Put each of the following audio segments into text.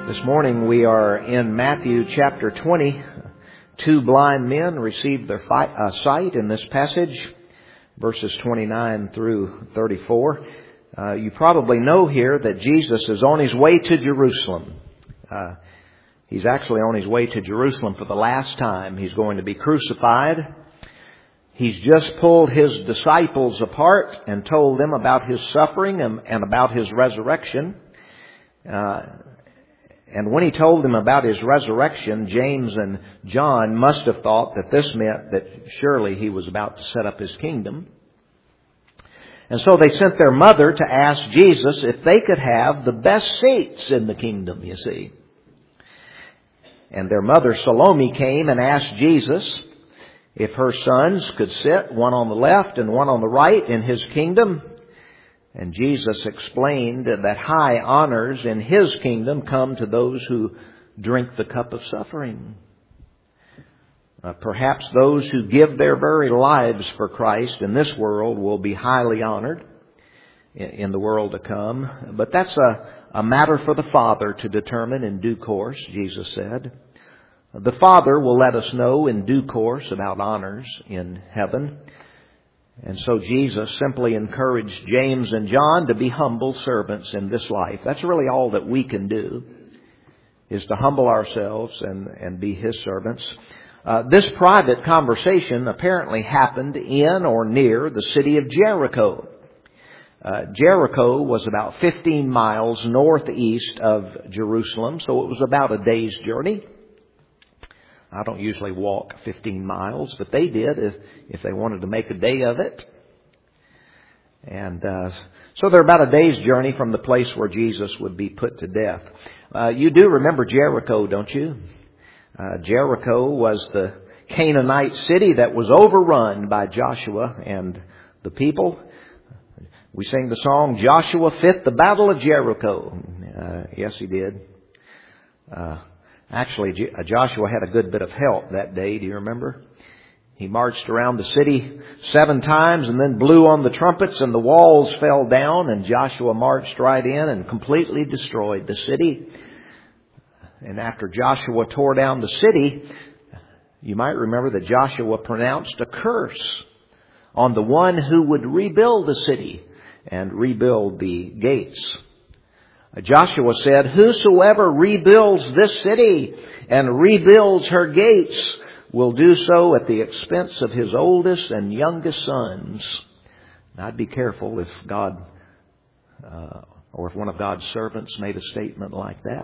This morning we are in Matthew chapter 20. Two blind men received their sight in this passage, verses 29 through 34. You probably know here that Jesus is on His way to Jerusalem. He's actually on His way to Jerusalem for the last time. He's going to be crucified. He's just pulled His disciples apart and told them about His suffering and about His resurrection. And when He told them about His resurrection, James and John must have thought that this meant that surely He was about to set up His kingdom. And so they sent their mother to ask Jesus if they could have the best seats in the kingdom, you see. And their mother Salome came and asked Jesus if her sons could sit, one on the left and one on the right, in His kingdom. And Jesus explained that high honors in His kingdom come to those who drink the cup of suffering. Perhaps those who give their very lives for Christ in this world will be highly honored in the world to come. But that's a matter for the Father to determine in due course, Jesus said. The Father will let us know in due course about honors in heaven. And so Jesus simply encouraged James and John to be humble servants in this life. That's really all that we can do, is to humble ourselves and be His servants. This private conversation apparently happened in or near the city of Jericho. Jericho was about 15 miles northeast of Jerusalem, so it was about a day's journey. I don't usually walk 15 miles, but they did if they wanted to make a day of it. And so they're about a day's journey from the place where Jesus would be put to death. You do remember Jericho, don't you? Jericho was the Canaanite city that was overrun by Joshua and the people. We sing the song, Joshua Fit the Battle of Jericho. Yes, he did. Actually, Joshua had a good bit of help that day. Do you remember? He marched around the city 7 times and then blew on the trumpets and the walls fell down, and Joshua marched right in and completely destroyed the city. And after Joshua tore down the city, you might remember that Joshua pronounced a curse on the one who would rebuild the city and rebuild the gates. Joshua said, "Whosoever rebuilds this city and rebuilds her gates will do so at the expense of his oldest and youngest sons." Now, I'd be careful if God or if one of God's servants made a statement like that.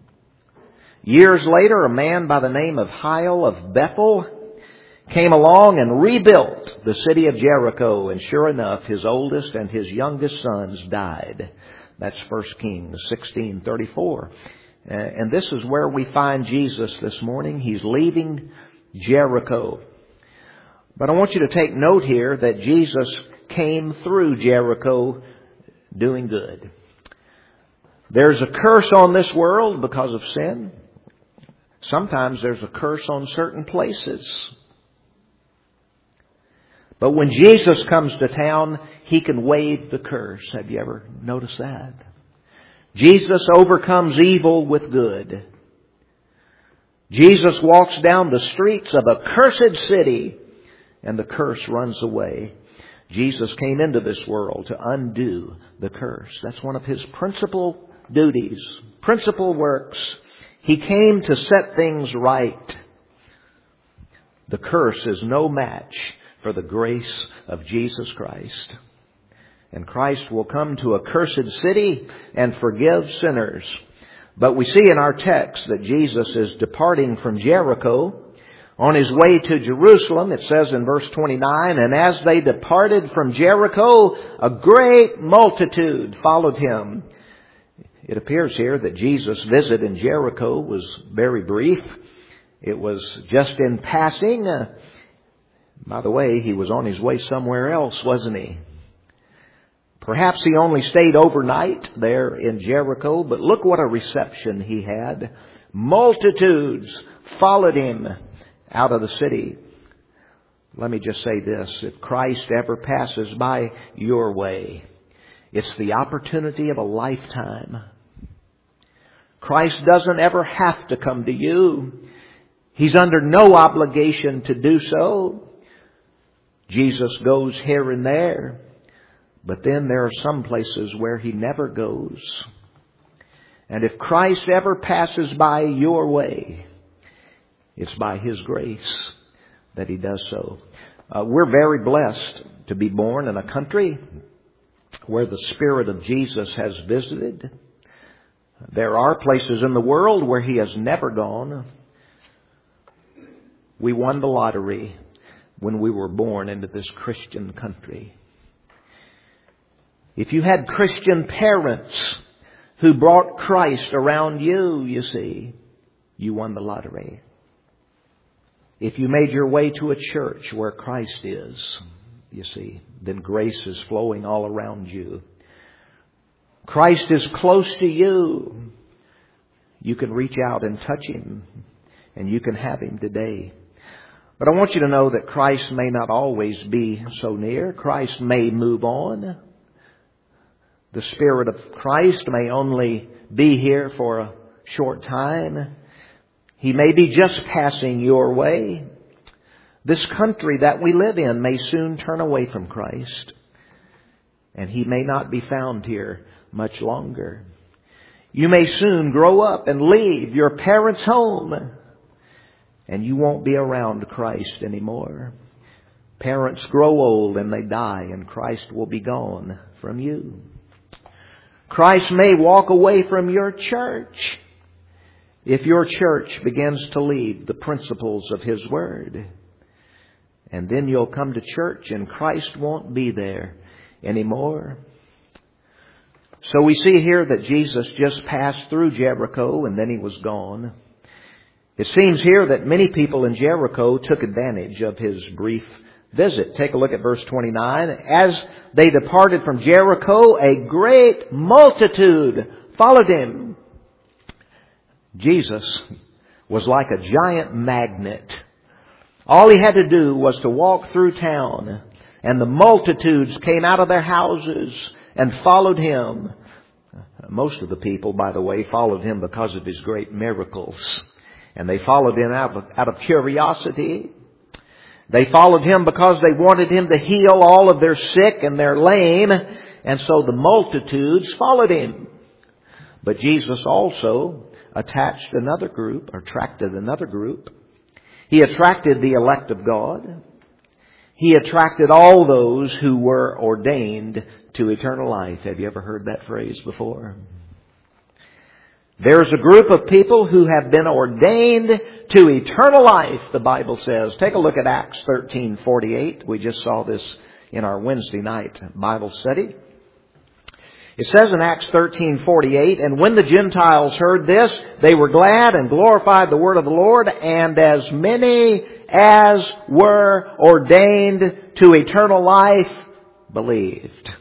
Years later, a man by the name of Hiel of Bethel came along and rebuilt the city of Jericho, and sure enough, his oldest and his youngest sons died. That's 1 Kings 16:34. And this is where we find Jesus this morning. He's leaving Jericho. But I want you to take note here that Jesus came through Jericho doing good. There's a curse on this world because of sin. Sometimes there's a curse on certain places. But when Jesus comes to town, He can waive the curse. Have you ever noticed that? Jesus overcomes evil with good. Jesus walks down the streets of a cursed city and the curse runs away. Jesus came into this world to undo the curse. That's one of His principal duties, principal works. He came to set things right. The curse is no match for the grace of Jesus Christ. And Christ will come to a cursed city and forgive sinners. But we see in our text that Jesus is departing from Jericho on His way to Jerusalem. It says in verse 29, "And as they departed from Jericho, a great multitude followed Him." It appears here that Jesus' visit in Jericho was very brief. It was just in passing. By the way, He was on His way somewhere else, wasn't He? Perhaps He only stayed overnight there in Jericho, but look what a reception He had. Multitudes followed Him out of the city. Let me just say this. If Christ ever passes by your way, it's the opportunity of a lifetime Christ doesn't ever have to come to you. He's under no obligation to do so. Jesus goes here and there. But then there are some places where He never goes. And if Christ ever passes by your way, it's by His grace that He does so. We're very blessed to be born in a country where the Spirit of Jesus has visited. There are places in the world where He has never gone. We won the lottery when we were born into this Christian country. If you had Christian parents who brought Christ around you, you see, you won the lottery. If you made your way to a church where Christ is, you see, then grace is flowing all around you. Christ is close to you. You can reach out and touch Him, and you can have Him today. But I want you to know that Christ may not always be so near. Christ may move on. The Spirit of Christ may only be here for a short time. He may be just passing your way. This country that we live in may soon turn away from Christ, and He may not be found here much longer. You may soon grow up and leave your parents' home, and you won't be around Christ anymore. Parents grow old and they die, and Christ will be gone from you. Christ may walk away from your church if your church begins to leave the principles of His Word. And then you'll come to church and Christ won't be there anymore. So we see here that Jesus just passed through Jericho and then He was gone. It seems here that many people in Jericho took advantage of His brief visit. Take a look at verse 29. As they departed from Jericho, a great multitude followed Him. Jesus was like a giant magnet. All He had to do was to walk through town, and the multitudes came out of their houses and followed Him. Most of the people, by the way, followed Him because of His great miracles. And they followed Him out of curiosity. They followed Him because they wanted Him to heal all of their sick and their lame. And so the multitudes followed Him. But Jesus also attracted another group. He attracted the elect of God. He attracted all those who were ordained to eternal life. Have you ever heard that phrase before? There's a group of people who have been ordained to eternal life, the Bible says. Take a look at Acts 13:48. We just saw this in our Wednesday night Bible study. It says in Acts 13:48, and when the Gentiles heard this, they were glad and glorified the word of the Lord, and as many as were ordained to eternal life believed.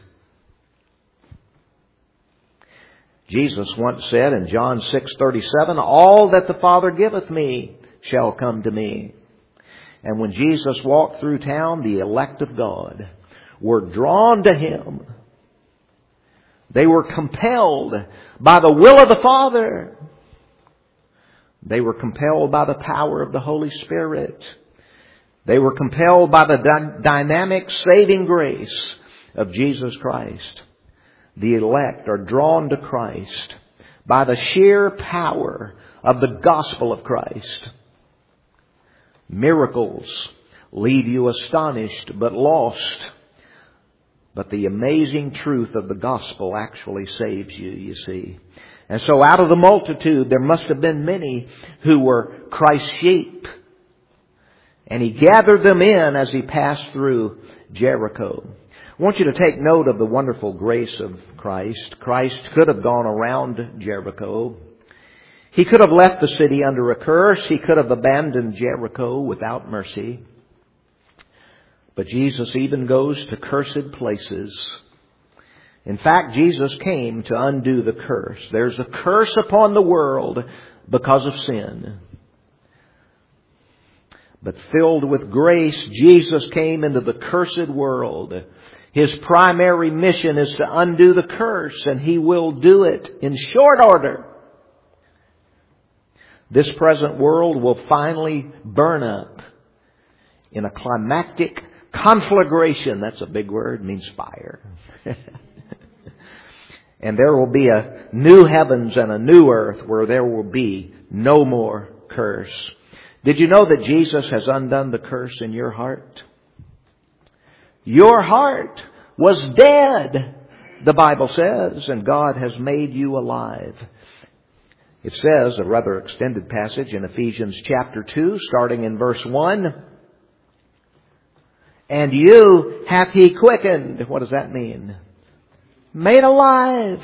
Jesus once said in John 6:37, all that the Father giveth me shall come to me. And when Jesus walked through town, the elect of God were drawn to Him. They were compelled by the will of the Father. They were compelled by the power of the Holy Spirit. They were compelled by the dynamic saving grace of Jesus Christ. The elect are drawn to Christ by the sheer power of the gospel of Christ. Miracles leave you astonished but lost. But the amazing truth of the gospel actually saves you, you see. And so out of the multitude, there must have been many who were Christ's sheep. And He gathered them in as He passed through Jericho. I want you to take note of the wonderful grace of Christ. Christ could have gone around Jericho. He could have left the city under a curse. He could have abandoned Jericho without mercy. But Jesus even goes to cursed places. In fact, Jesus came to undo the curse. There's a curse upon the world because of sin. But filled with grace, Jesus came into the cursed world. His primary mission is to undo the curse, and He will do it in short order. This present world will finally burn up in a climactic conflagration. That's a big word, means fire. And there will be a new heavens and a new earth where there will be no more curse. Did you know that Jesus has undone the curse in your heart? Your heart was dead, the Bible says, and God has made you alive. It says, a rather extended passage in Ephesians chapter 2, starting in verse 1. And you hath He quickened. What does that mean? Made alive.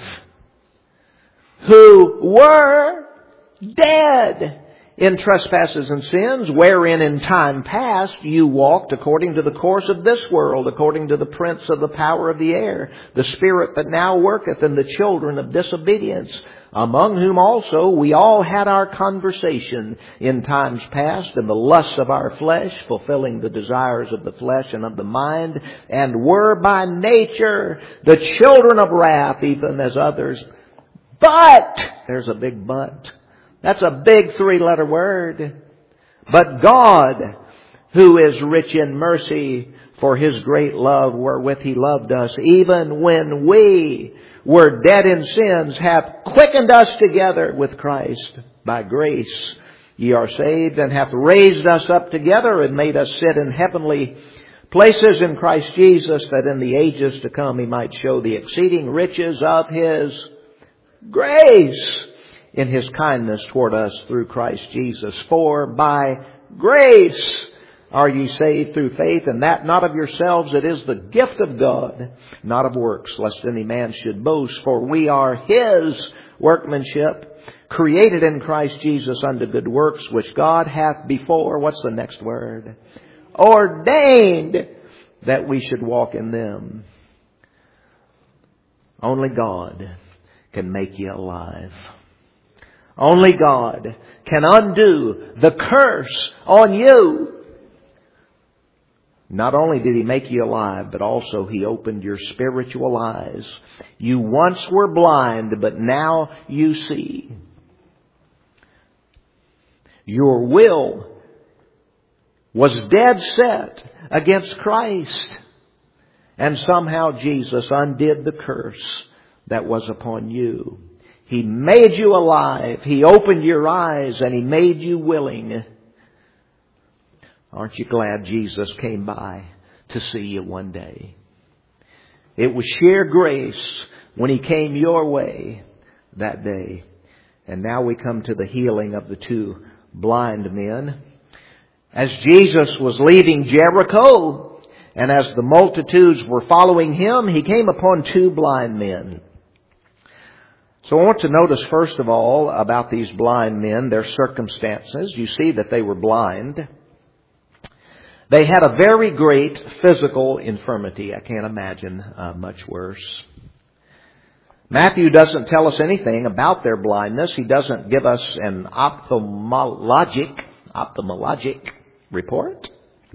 Who were dead in trespasses and sins, wherein in time past you walked according to the course of this world, according to the prince of the power of the air, the spirit that now worketh in the children of disobedience, among whom also we all had our conversation in times past in the lusts of our flesh, fulfilling the desires of the flesh and of the mind, and were by nature the children of wrath, even as others. But, there's a big but. That's a big 3-letter word. But God, who is rich in mercy, for His great love wherewith He loved us, even when we were dead in sins, hath quickened us together with Christ. By grace ye are saved, and hath raised us up together, and made us sit in heavenly places in Christ Jesus, that in the ages to come He might show the exceeding riches of His grace in His kindness toward us through Christ Jesus. For by grace are ye saved through faith, and that not of yourselves, it is the gift of God, not of works, lest any man should boast. For we are His workmanship, created in Christ Jesus unto good works, which God hath before, what's the next word? Ordained that we should walk in them. Only God can make you alive. Only God can undo the curse on you. Not only did He make you alive, but also He opened your spiritual eyes. You once were blind, but now you see. Your will was dead set against Christ. And somehow Jesus undid the curse that was upon you. He made you alive. He opened your eyes and He made you willing. Aren't you glad Jesus came by to see you one day? It was sheer grace when He came your way that day. And now we come to the healing of the 2 blind men. As Jesus was leaving Jericho, and as the multitudes were following Him, He came upon 2 blind men. So I want to notice first of all about these blind men, their circumstances. You see that they were blind. They had a very great physical infirmity. I can't imagine much worse. Matthew doesn't tell us anything about their blindness. He doesn't give us an ophthalmologic report.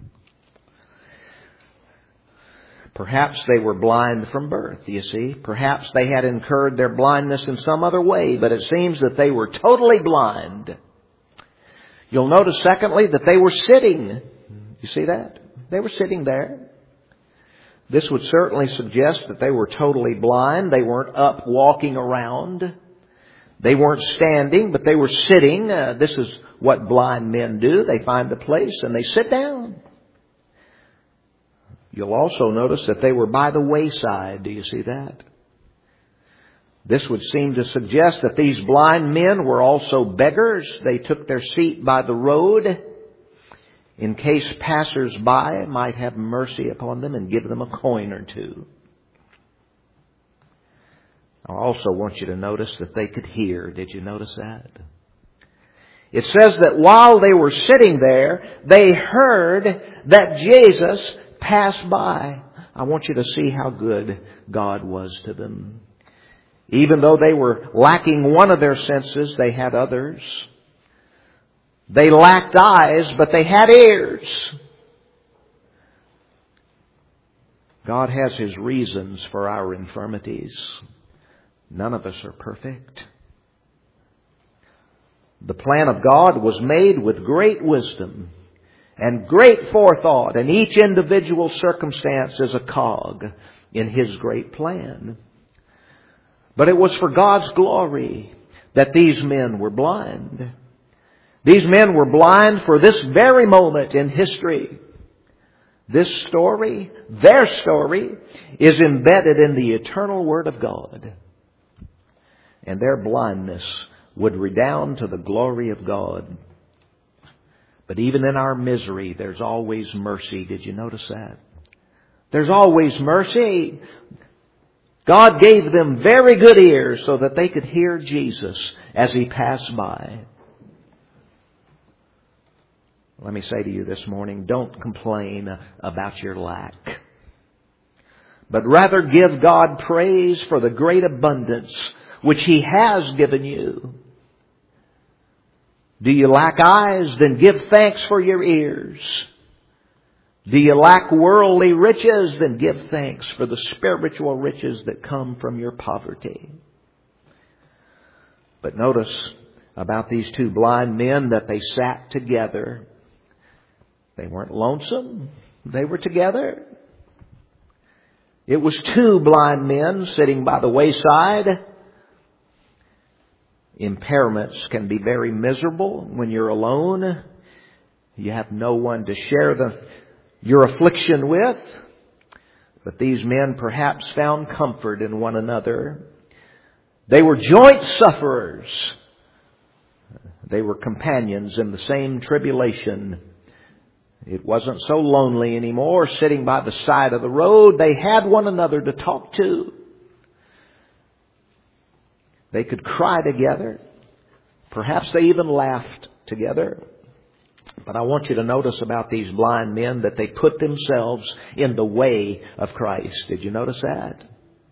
Perhaps they were blind from birth, you see. Perhaps they had incurred their blindness in some other way, but it seems that they were totally blind. You'll notice, secondly, that they were sitting. You see that? They were sitting there. This would certainly suggest that they were totally blind. They weren't up walking around. They weren't standing, but they were sitting. This is what blind men do. They find a place and they sit down. You'll also notice that they were by the wayside. Do you see that? This would seem to suggest that these blind men were also beggars. They took their seat by the road in case passers-by might have mercy upon them and give them a coin or 2. I also want you to notice that they could hear. Did you notice that? It says that while they were sitting there, they heard that Jesus passed by. I want you to see how good God was to them. Even though they were lacking one of their senses, they had others. They lacked eyes, but they had ears. God has His reasons for our infirmities. None of us are perfect. The plan of God was made with great wisdom and great forethought, and each individual circumstance is a cog in His great plan. But it was for God's glory that these men were blind. These men were blind for this very moment in history. This story, their story, is embedded in the eternal Word of God. And their blindness would redound to the glory of God. But even in our misery, there's always mercy. Did you notice that? There's always mercy. God gave them very good ears so that they could hear Jesus as He passed by. Let me say to you this morning, don't complain about your lack, but rather give God praise for the great abundance which He has given you. Do you lack eyes? Then give thanks for your ears. Do you lack worldly riches? Then give thanks for the spiritual riches that come from your poverty. But notice about these two blind men that they sat together. They weren't lonesome. They were together. It was two blind men sitting by the wayside. Impairments can be very miserable when you're alone. You have no one to share your affliction with. But these men perhaps found comfort in one another. They were joint sufferers. They were companions in the same tribulation. It wasn't so lonely anymore sitting by the side of the road. They had one another to talk to. They could cry together. Perhaps they even laughed together. But I want you to notice about these blind men that they put themselves in the way of Christ. Did you notice that?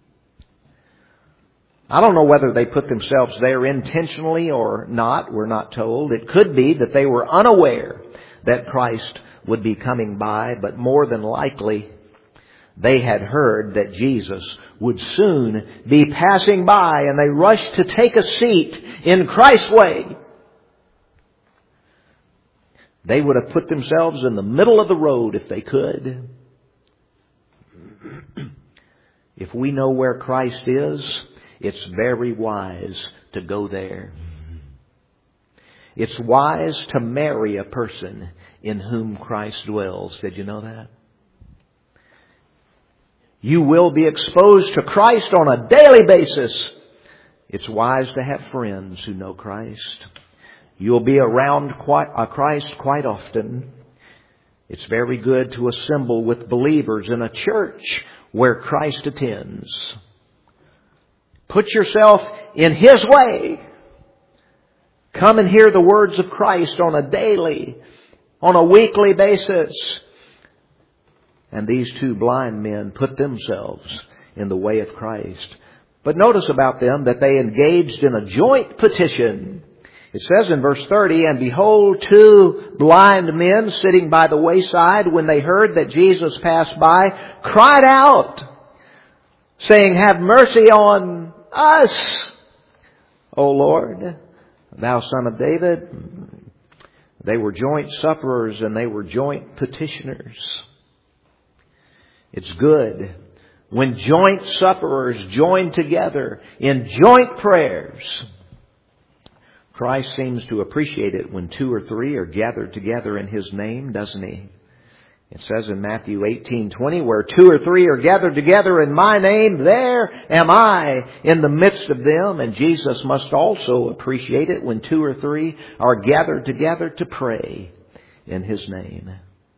I don't know whether they put themselves there intentionally or not. We're not told. It could be that they were unaware that Christ would be coming by, but more than likely they had heard that Jesus would soon be passing by, and they rushed to take a seat in Christ's way. They would have put themselves in the middle of the road if they could. If we know where Christ is, it's very wise to go there. It's wise to marry a person in whom Christ dwells. Did you know that? You will be exposed to Christ on a daily basis. It's wise to have friends who know Christ. You'll be around Christ quite often. It's very good to assemble with believers in a church where Christ attends. Put yourself in His way. Come and hear the words of Christ on a daily, on a weekly basis. And these two blind men put themselves in the way of Christ. But notice about them that they engaged in a joint petition. It says in verse 30, "And behold, two blind men sitting by the wayside, when they heard that Jesus passed by, cried out, saying, 'Have mercy on us, O Lord, Thou Son of David.'" They were joint sufferers and they were joint petitioners. It's good when joint sufferers join together in joint prayers. Christ seems to appreciate it when two or three are gathered together in His name, doesn't He? It says in Matthew 18:20, "Where two or three are gathered together in my name, there am I in the midst of them." And Jesus must also appreciate it when two or three are gathered together to pray in His name.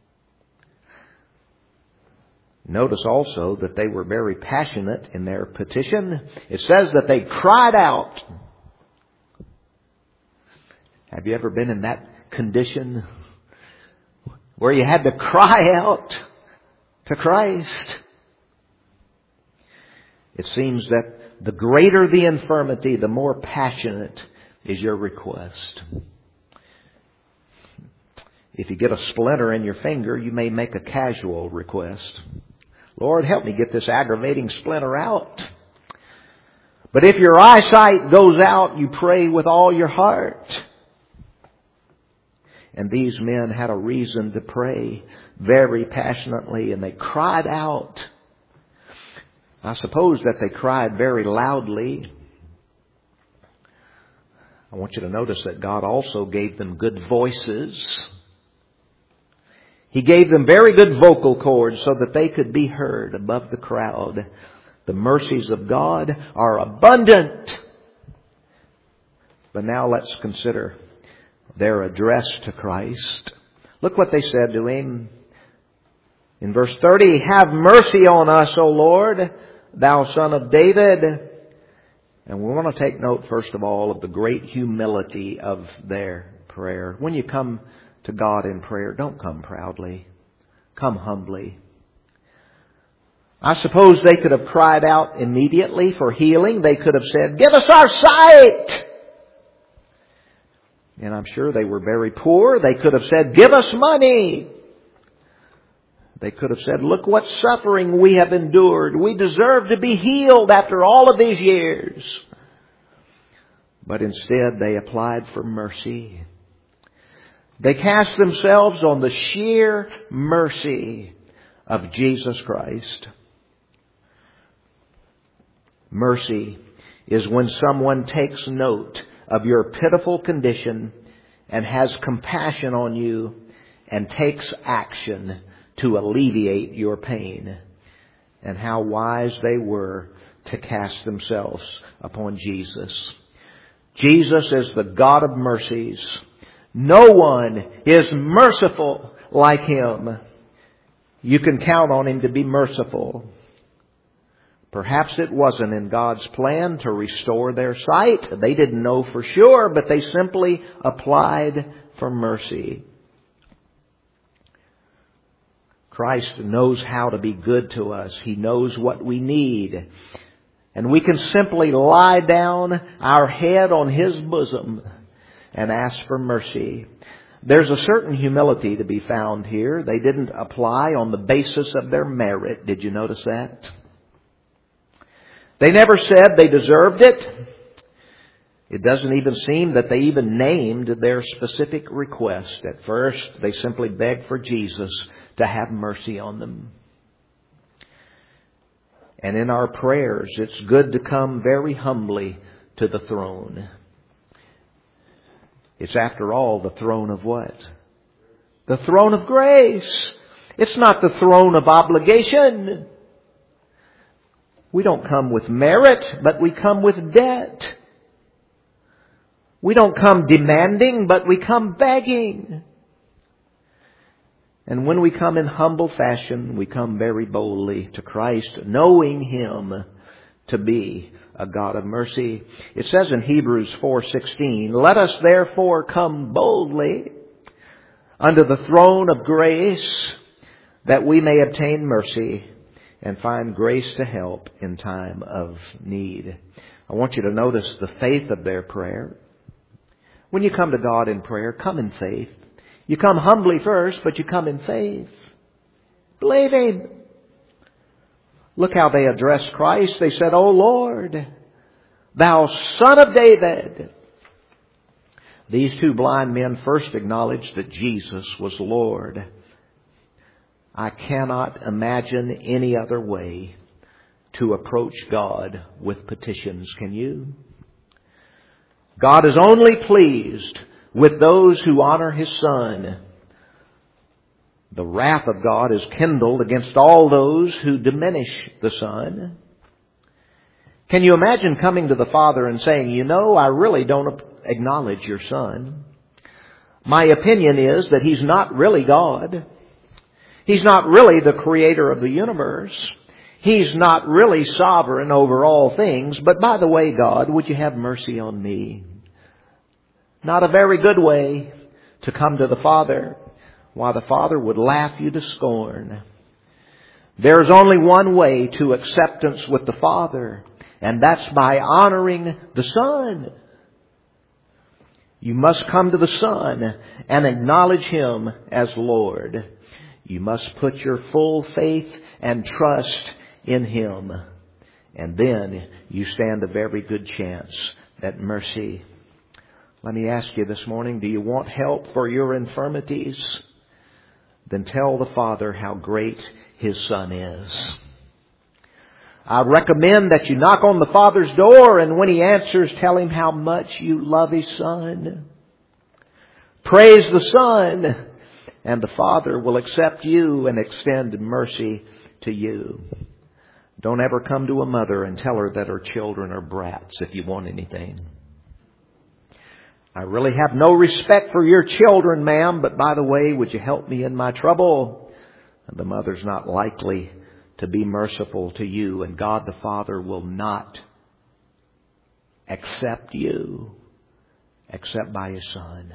Notice also that they were very passionate in their petition. It says that they cried out. Have you ever been in that condition where you had to cry out to Christ? It seems that the greater the infirmity, the more passionate is your request. If you get a splinter in your finger, you may make a casual request. "Lord, help me get this aggravating splinter out." But if your eyesight goes out, you pray with all your heart. And these men had a reason to pray very passionately, and they cried out. I suppose that they cried very loudly. I want you to notice that God also gave them good voices. He gave them very good vocal cords so that they could be heard above the crowd. The mercies of God are abundant. But now let's consider their address to Christ. Look what they said to Him. In verse 30, "Have mercy on us, O Lord, Thou Son of David." And we want to take note, first of all, of the great humility of their prayer. When you come to God in prayer, don't come proudly. Come humbly. I suppose they could have cried out immediately for healing. They could have said, "Give us our sight!" And I'm sure they were very poor. They could have said, "Give us money." They could have said, "Look what suffering we have endured. We deserve to be healed after all of these years." But instead they applied for mercy. They cast themselves on the sheer mercy of Jesus Christ. Mercy is when someone takes note of your pitiful condition and has compassion on you and takes action to alleviate your pain. And how wise they were to cast themselves upon Jesus. Jesus is the God of mercies. No one is merciful like Him. You can count on Him to be merciful. Perhaps it wasn't in God's plan to restore their sight. They didn't know for sure, but they simply applied for mercy. Christ knows how to be good to us. He knows what we need. And we can simply lie down our head on His bosom and ask for mercy. There's a certain humility to be found here. They didn't apply on the basis of their merit. Did you notice that? They never said they deserved it. It doesn't even seem that they even named their specific request. At first, they simply begged for Jesus to have mercy on them. And in our prayers, it's good to come very humbly to the throne. It's after all the throne of what? The throne of grace. It's not the throne of obligation. We don't come with merit, but we come with debt. We don't come demanding, but we come begging. And when we come in humble fashion, we come very boldly to Christ, knowing Him to be a God of mercy. It says in Hebrews 4:16, "Let us therefore come boldly unto the throne of grace, that we may obtain mercy and find grace to help in time of need." I want you to notice the faith of their prayer. When you come to God in prayer, come in faith. You come humbly first, but you come in faith. Believe Him. Look how they addressed Christ. They said, "O Lord, Thou Son of David." These two blind men first acknowledged that Jesus was Lord. I cannot imagine any other way to approach God with petitions. Can you? God is only pleased with those who honor His Son. The wrath of God is kindled against all those who diminish the Son. Can you imagine coming to the Father and saying, "You know, I really don't acknowledge your Son. My opinion is that He's not really God. He's not really the creator of the universe. He's not really sovereign over all things. But by the way, God, would you have mercy on me?" Not a very good way to come to the Father. Why, the Father would laugh you to scorn. There's only one way to acceptance with the Father, and that's by honoring the Son. You must come to the Son and acknowledge Him as Lord. You must put your full faith and trust in Him. And then you stand a very good chance that mercy Let me ask you this morning, do you want help for your infirmities? Then tell the Father how great His Son is. I recommend that you knock on the Father's door, and when He answers, tell Him how much you love His Son. Praise the Son, and the Father will accept you and extend mercy to you. Don't ever come to a mother and tell her that her children are brats if you want anything. I really have no respect for your children, ma'am, but by the way, would you help me in my trouble? And the mother's not likely to be merciful to you, and God the Father will not accept you except by His Son.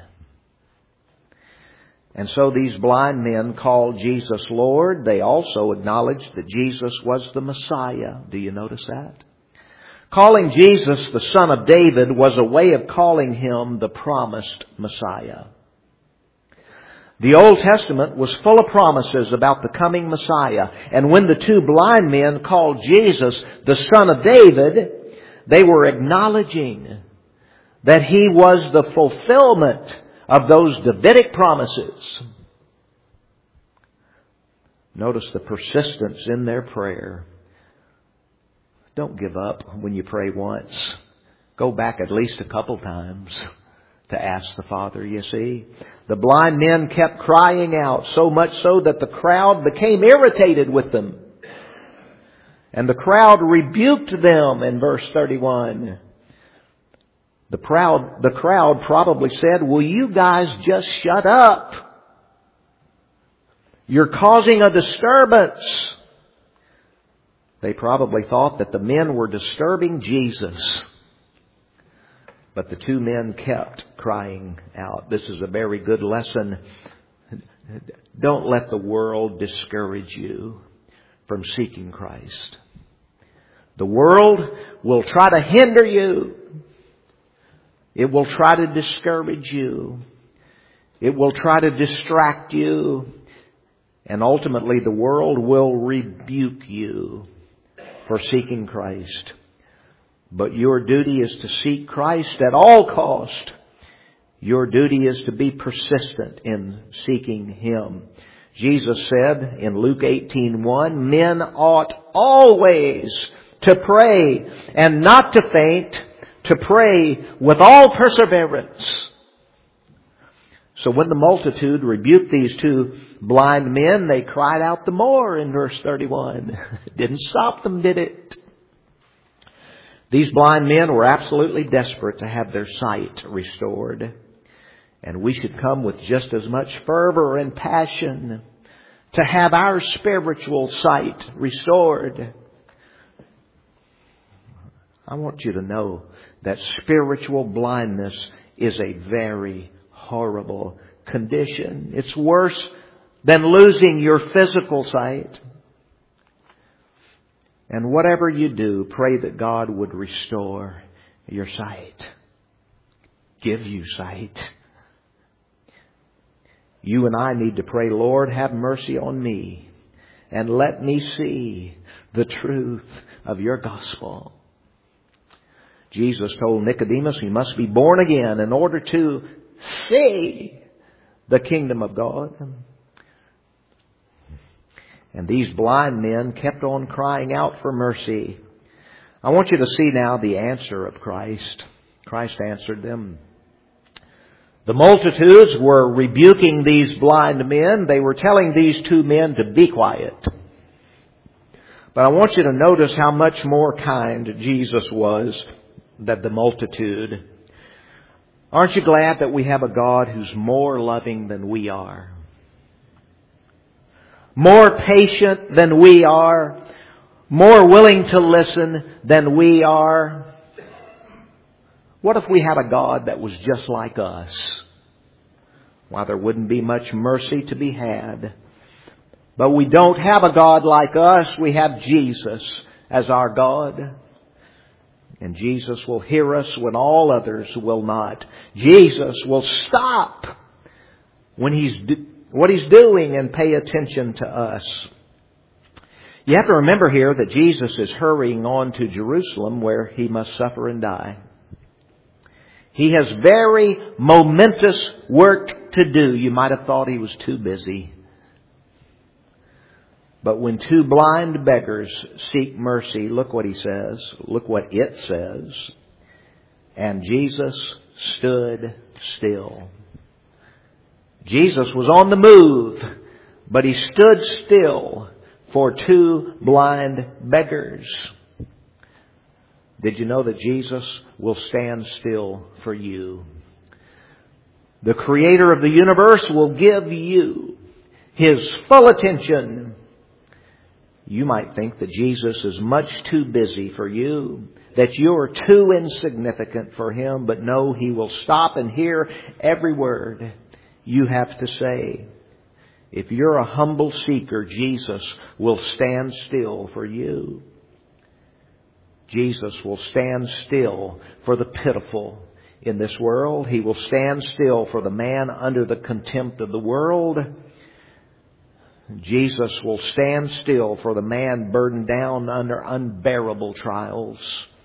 And so these blind men called Jesus Lord. They also acknowledged that Jesus was the Messiah. Do you notice that? Calling Jesus the Son of David was a way of calling Him the promised Messiah. The Old Testament was full of promises about the coming Messiah. And when the two blind men called Jesus the Son of David, they were acknowledging that He was the fulfillment of those Davidic promises. Notice the persistence in their prayer. Don't give up when you pray once. Go back at least a couple times to ask the Father, you see. The blind men kept crying out, so much so that the crowd became irritated with them. And the crowd rebuked them in verse 31. The crowd probably said, will you guys just shut up? You're causing a disturbance. They probably thought that the men were disturbing Jesus. But the two men kept crying out. This is a very good lesson. Don't let the world discourage you from seeking Christ. The world will try to hinder you. It will try to discourage you. It will try to distract you. And ultimately the world will rebuke you for seeking Christ. But your duty is to seek Christ at all cost. Your duty is to be persistent in seeking Him. Jesus said in Luke 18:1, men ought always to pray and not to faint, to pray with all perseverance. So when the multitude rebuked these two blind men, they cried out the more in verse 31. Didn't stop them, did it? These blind men were absolutely desperate to have their sight restored. And we should come with just as much fervor and passion to have our spiritual sight restored. I want you to know that spiritual blindness is a very horrible condition. It's worse than losing your physical sight. And whatever you do, pray that God would restore your sight. Give you sight. You and I need to pray, Lord, have mercy on me and let me see the truth of your gospel. Jesus told Nicodemus he must be born again in order to see the kingdom of God. And these blind men kept on crying out for mercy. I want you to see now the answer of Christ. Christ answered them. The multitudes were rebuking these blind men. They were telling these two men to be quiet. But I want you to notice how much more kind Jesus was than the multitude. Aren't you glad that we have a God who's more loving than we are? More patient than we are. More willing to listen than we are. What if we had a God that was just like us? Why, there wouldn't be much mercy to be had. But we don't have a God like us. We have Jesus as our God. And Jesus will hear us when all others will not. Jesus will stop when what He's doing and pay attention to us. You have to remember here that Jesus is hurrying on to Jerusalem where He must suffer and die. He has very momentous work to do. You might have thought he was too busy. But when two blind beggars seek mercy, look what he says. Look what it says. And Jesus stood still. Jesus was on the move, but he stood still for two blind beggars. Did you know that Jesus will stand still for you? The Creator of the universe will give you His full attention. You might think that Jesus is much too busy for you, that you're too insignificant for Him, but no, He will stop and hear every word you have to say. If you're a humble seeker, Jesus will stand still for you. Jesus will stand still for the pitiful in this world. He will stand still for the man under the contempt of the world. Jesus will stand still for the man burdened down under unbearable trials.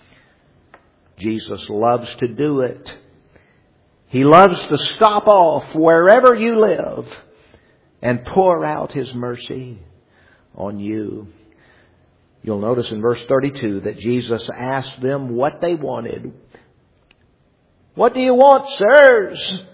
Jesus loves to do it. He loves to stop off wherever you live and pour out His mercy on you. You'll notice in verse 32 that Jesus asked them what they wanted. What do you want, sirs?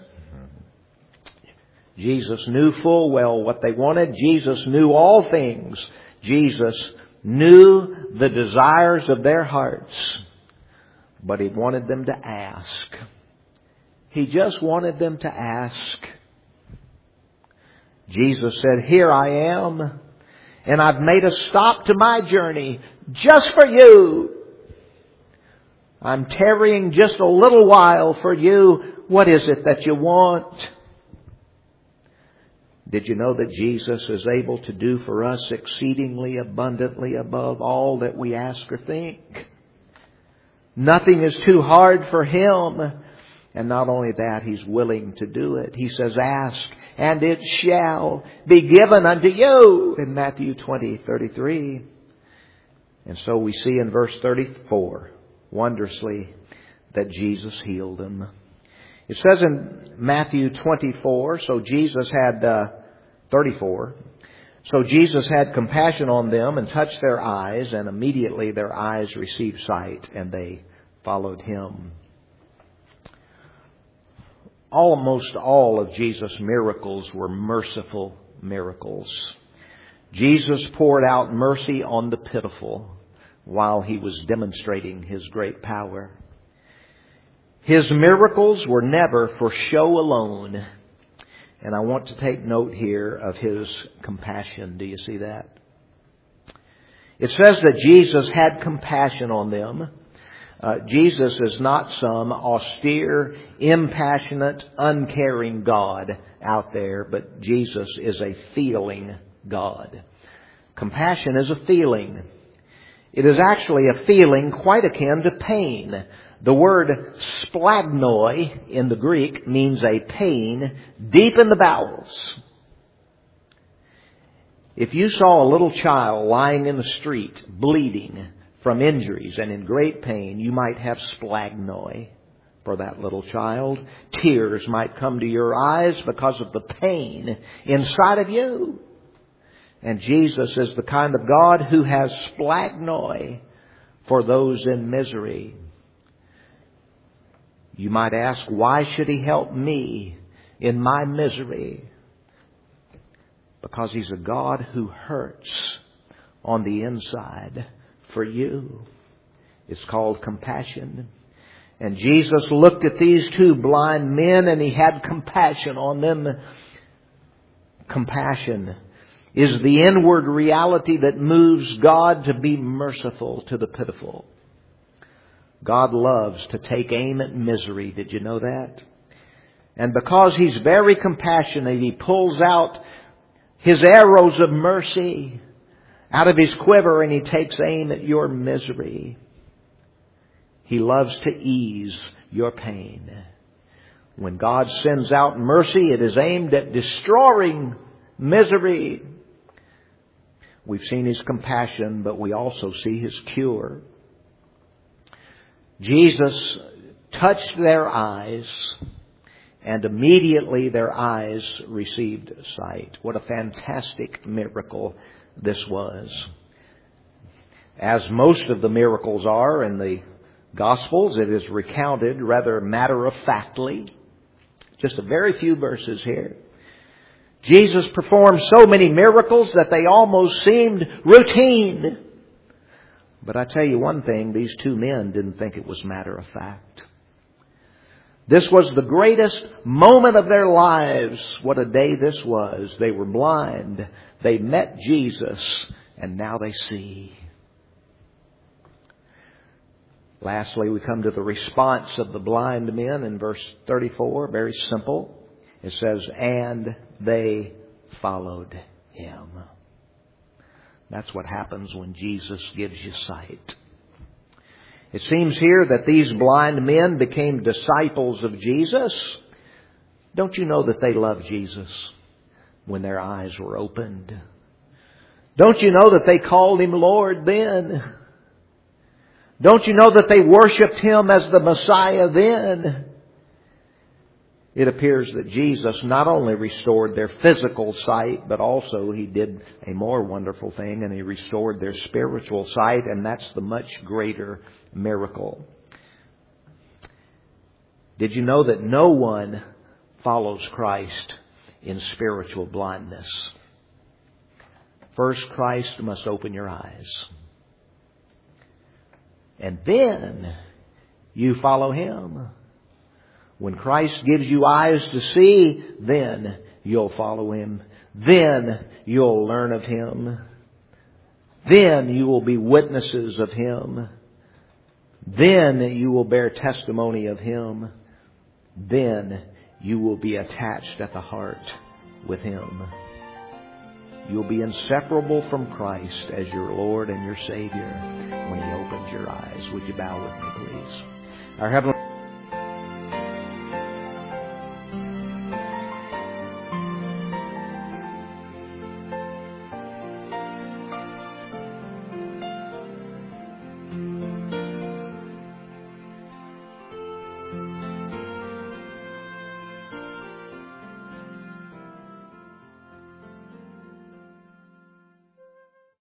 Jesus knew full well what they wanted. Jesus knew all things. Jesus knew the desires of their hearts. But He wanted them to ask. He just wanted them to ask. Jesus said, "Here I am. And I've made a stop to my journey just for you. I'm tarrying just a little while for you. What is it that you want?" Did you know that Jesus is able to do for us exceedingly abundantly above all that we ask or think? Nothing is too hard for Him. And not only that, He's willing to do it. He says, "Ask, and it shall be given unto you," in Matthew 20:33. And so we see in verse 34, wondrously, that Jesus healed them. It says in Matthew 24, so Jesus had 34. So Jesus had compassion on them and touched their eyes, and immediately their eyes received sight, and they followed Him. Almost all of Jesus' miracles were merciful miracles. Jesus poured out mercy on the pitiful while He was demonstrating His great power. His miracles were never for show alone. And I want to take note here of His compassion. Do you see that? It says that Jesus had compassion on them. Jesus is not some austere, impassionate, uncaring God out there, but Jesus is a feeling God. Compassion is a feeling. It is actually a feeling quite akin to pain. The word splagnoi in the Greek means a pain deep in the bowels. If you saw a little child lying in the street, bleeding from injuries and in great pain, you might have splagnoi for that little child. Tears might come to your eyes because of the pain inside of you. And Jesus is the kind of God who has splagnoi for those in misery. You might ask, why should He help me in my misery? Because He's a God who hurts on the inside for you. It's called compassion. And Jesus looked at these two blind men and He had compassion on them. Compassion is the inward reality that moves God to be merciful to the pitiful. God loves to take aim at misery. Did you know that? And because He's very compassionate, He pulls out His arrows of mercy out of His quiver and He takes aim at your misery. He loves to ease your pain. When God sends out mercy, it is aimed at destroying misery. We've seen His compassion, but we also see His cure. Jesus touched their eyes, and immediately their eyes received sight. What a fantastic miracle this was. As most of the miracles are in the Gospels, it is recounted rather matter-of-factly. Just a very few verses here. Jesus performed so many miracles that they almost seemed routine. But I tell you one thing, these two men didn't think it was matter-of-fact. This was the greatest moment of their lives. What a day this was. They were blind. They met Jesus, and now they see. Lastly, we come to the response of the blind men in verse 34. Very simple. It says, and they followed Him. That's what happens when Jesus gives you sight. It seems here that these blind men became disciples of Jesus. Don't you know that they loved Jesus when their eyes were opened? Don't you know that they called Him Lord then? Don't you know that they worshiped Him as the Messiah then? It appears that Jesus not only restored their physical sight, but also He did a more wonderful thing, and He restored their spiritual sight, and that's the much greater miracle. Did you know that no one follows Christ in spiritual blindness? First, Christ must open your eyes. And then you follow Him. When Christ gives you eyes to see, then you'll follow Him. Then you'll learn of Him. Then you will be witnesses of Him. Then you will bear testimony of Him. Then you will be attached at the heart with Him. You'll be inseparable from Christ as your Lord and your Savior when He opens your eyes. Would you bow with me, please? Our Heavenly